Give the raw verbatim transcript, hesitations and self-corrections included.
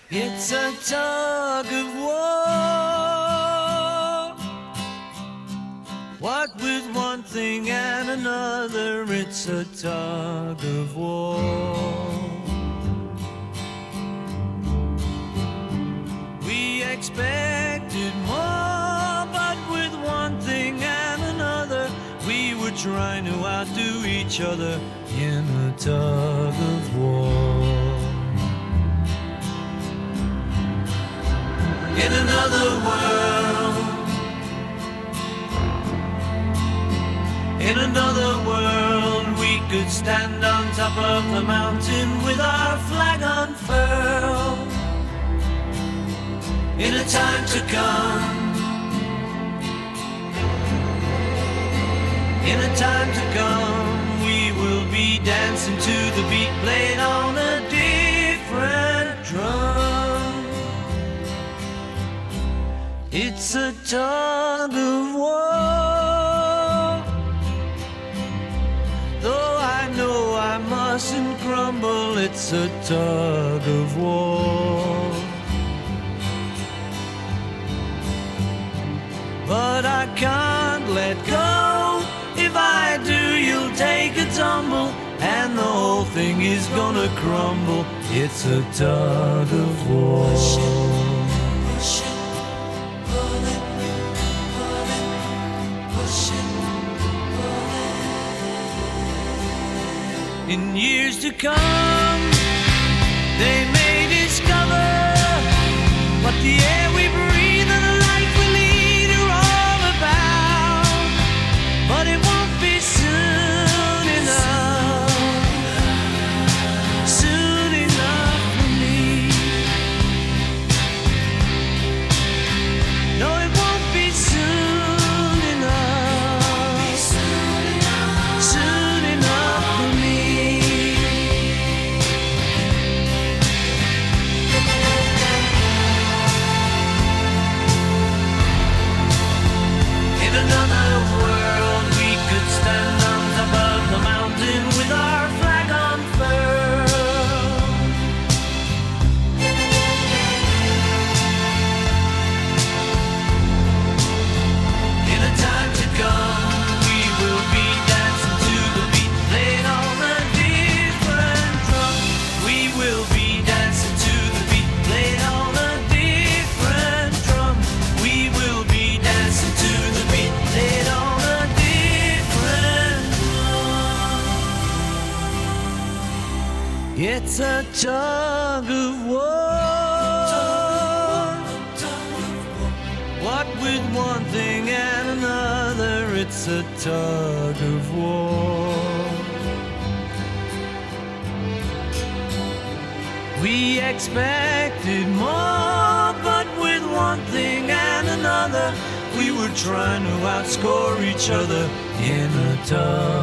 It's a tug of war. What with one thing and another, it's a tug of war. We expected more, but with one thing and another, we were trying to outdo each other in a tug of war. In another world, in another world, we could stand on top of the mountain with our flag unfurled. In a time to come, in a time to come, we will be dancing to the beat played on a different drum. It's a tug of war. Though I know I mustn't grumble, it's a tug of war. But I can't let go. If I do, you'll take a tumble, and the whole thing is gonna crumble. It's a tug of war. In years to come, they may discover what the air we breathe and the life we lead are all about. But it won't be soon enough, soon enough for me. No, it won't be soon enough, soon enough for me. In another world, we could stand on top of the mountain with our flag unfurled. In a time to come, we will be dancing to the beat played on a different drum. We will be dancing to the beat played on a different drum. We will be dancing to the beat played on a different drum. It's a tug of war. What with one thing and another, it's a tug of war. We expected more, but with one thing and another, we were trying to outscore each other in a tug